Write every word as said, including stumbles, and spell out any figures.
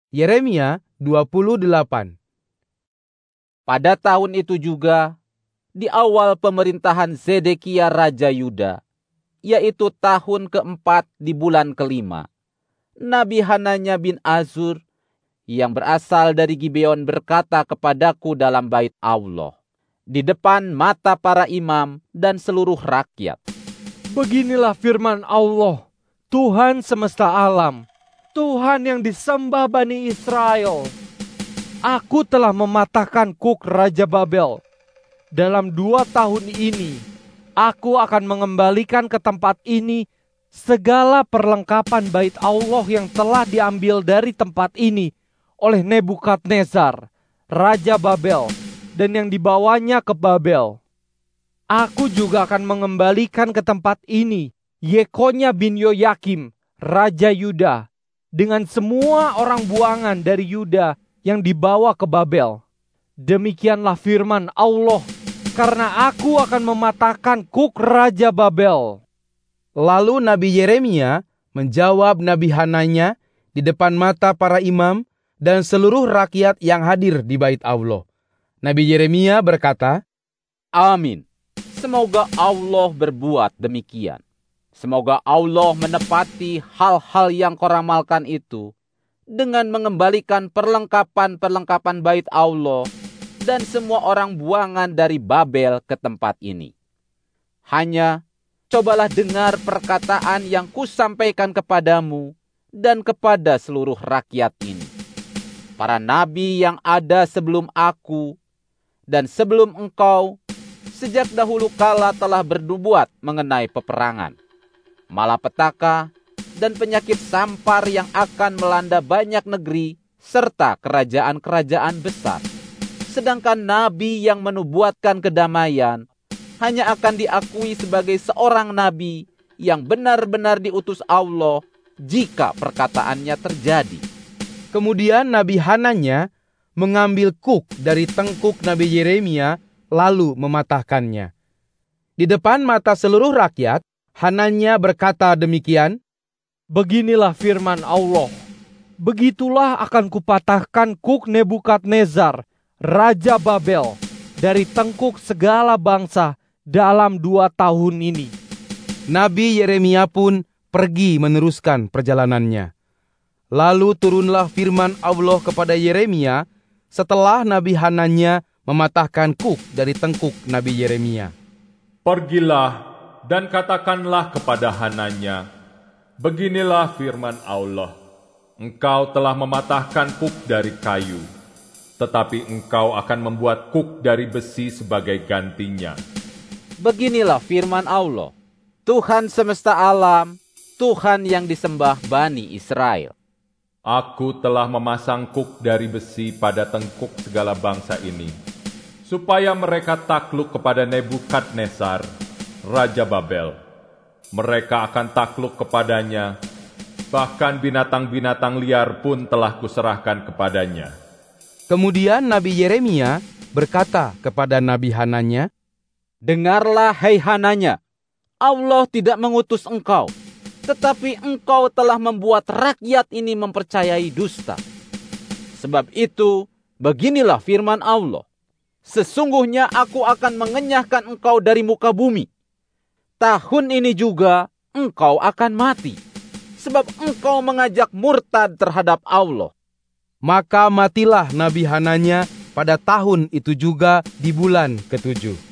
Yeremia dua puluh delapan. Pada tahun itu juga, di awal pemerintahan Zedekia Raja Yuda, yaitu tahun keempat di bulan kelima, Nabi Hananya bin Azur yang berasal dari Gibeon berkata kepadaku dalam bait Allah, di depan mata para imam dan seluruh rakyat. Beginilah firman Allah, Tuhan semesta alam, Tuhan yang disembah Bani Israel. Aku telah mematahkan Kuk Raja Babel. Dalam dua tahun ini, aku akan mengembalikan ke tempat ini segala perlengkapan bait Allah yang telah diambil dari tempat ini oleh Nebukadnezar, Raja Babel, dan yang dibawanya ke Babel. Aku juga akan mengembalikan ke tempat ini Yekonya bin Yoyakim, Raja Yuda, dengan semua orang buangan dari Yuda yang dibawa ke Babel. Demikianlah firman Allah, karena aku akan mematahkan Kuk Raja Babel. Lalu Nabi Yeremia menjawab Nabi Hananya di depan mata para imam dan seluruh rakyat yang hadir di bait Allah. Nabi Yeremia berkata, Amin. Semoga Allah berbuat demikian. Semoga Allah menepati hal-hal yang kau ramalkan itu dengan mengembalikan perlengkapan-perlengkapan bait Allah dan semua orang buangan dari Babel ke tempat ini. Hanya cobalah dengar perkataan yang kusampaikan kepadamu dan kepada seluruh rakyat ini. Para nabi yang ada sebelum aku dan sebelum engkau sejak dahulu kala telah bernubuat mengenai peperangan, malapetaka, dan penyakit sampar yang akan melanda banyak negeri serta kerajaan-kerajaan besar. Sedangkan nabi yang menubuatkan kedamaian hanya akan diakui sebagai seorang nabi yang benar-benar diutus Allah jika perkataannya terjadi. Kemudian Nabi Hananya mengambil kuk dari tengkuk Nabi Yeremia lalu mematahkannya. Di depan mata seluruh rakyat, Hananya berkata demikian, Beginilah firman Allah, begitulah akan kupatahkan Kuk Nebukadnezar, Raja Babel, dari tengkuk segala bangsa dalam dua tahun ini. Nabi Yeremia pun pergi meneruskan perjalanannya. Lalu turunlah firman Allah kepada Yeremia setelah Nabi Hananya mematahkan kuk dari tengkuk Nabi Yeremia. Pergilah dan katakanlah kepada Hananya, beginilah firman Allah, engkau telah mematahkan kuk dari kayu, tetapi engkau akan membuat kuk dari besi sebagai gantinya. Beginilah firman Allah, Tuhan semesta alam, Tuhan yang disembah Bani Israel. Aku telah memasang kuk dari besi pada tengkuk segala bangsa ini, supaya mereka takluk kepada Nebukadnezar, Raja Babel. Mereka akan takluk kepadanya, bahkan binatang-binatang liar pun telah kuserahkan kepadanya. Kemudian Nabi Yeremia berkata kepada Nabi Hananya, Dengarlah hai Hananya, Allah tidak mengutus engkau, tetapi engkau telah membuat rakyat ini mempercayai dusta. Sebab itu, beginilah firman Allah, sesungguhnya aku akan mengenyahkan engkau dari muka bumi. Tahun ini juga engkau akan mati, sebab engkau mengajak murtad terhadap Allah. Maka matilah Nabi Hananya pada tahun itu juga di bulan ketujuh.